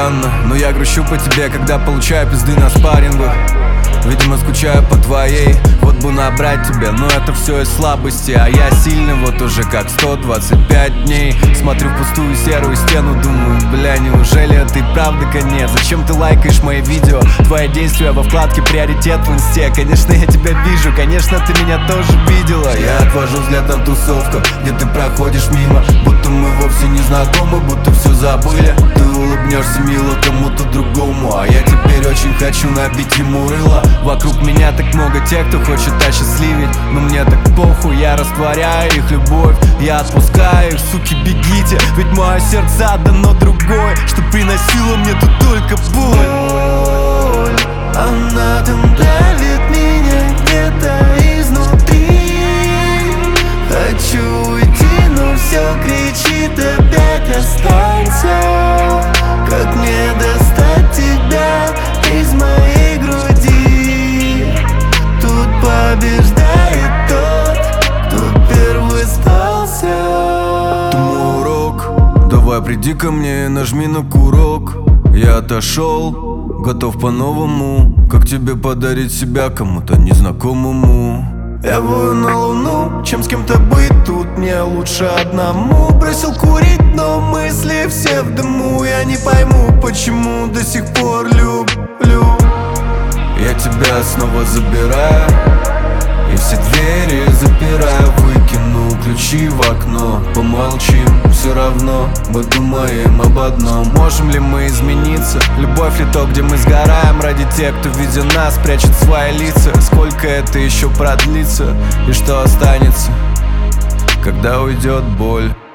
странно, но я грущу по тебе, когда получаю пизды на спаррингах. Видимо, скучаю по твоей, вот бы набрать тебя, но это все из слабости. А я сильный вот уже как 125 дней. Смотрю в пустую серую стену, думаю, бля, неужели это и правда конец? Зачем ты лайкаешь мои видео? Твои действия во вкладке приоритет в инсте. Конечно, я тебя вижу, конечно, ты меня тоже видела. Я отвожу взгляд на тусовку, где ты проходишь мимо, будто мы вовсе не знакомы, будто все забыли. Ты улыбнешься мило кому-то другому, а я теперь очень хочу набить ему рыло. Вокруг меня так много тех, кто хочет осчастливить, но мне так похуй, я растворяю их любовь. Я отпускаю их, суки, бегите, ведь мое сердце отдано другой, что приносило мне тут только боль. Она там давит меня где-то изнутри. Хочу уйти, но все кричит опять останься. Как мне достать тебя из моей груди? Тут побеждает тот, кто первый сдался. Ты мой урок, давай приди ко мне и нажми на курок. Я отошел, готов по-новому. Как тебе подарить себя кому-то незнакомому? Я вою на луну, чем с кем-то быть тут мне лучше одному. Бросил курить, но мысли все в дыму. Я не пойму, почему до сих пор люблю. Я тебя снова забираю и все двери запираю, выкину ключи в окно. Помолчим, все равно мы думаем об одном. Можем ли мы измениться? Любовь ли то, где мы сгораем ради тех, кто, видя нас, прячет свои лица? Сколько это еще продлится? И что останется, когда уйдет боль?